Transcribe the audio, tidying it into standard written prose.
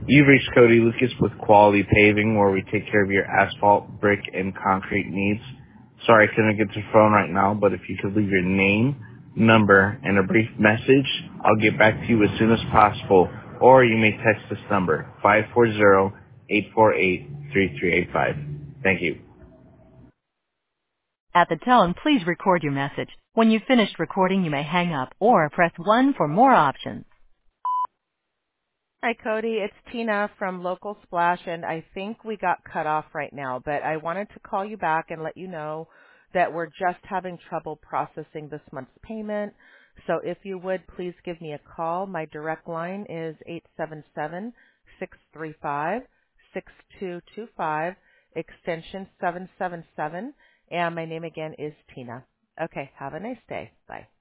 You've reached Cody Lucas with Quality Paving, where we take care of your asphalt, brick, and concrete needs. Sorry I couldn't get to the phone right now, but if you could leave your name, number, and a brief message, I'll get back to you as soon as possible. Or you may text this number, 540-848-3385. Thank you. At the tone, please record your message. When you've finished recording, you may hang up or press 1 for more options. Hi, Cody. It's Tina from Local Splash, and I think we got cut off right now, but I wanted to call you back and let you know that we're just having trouble processing this month's payment. So if you would, please give me a call. My direct line is 877-635-6225, extension 777, and my name again is Tina. Okay, have a nice day. Bye.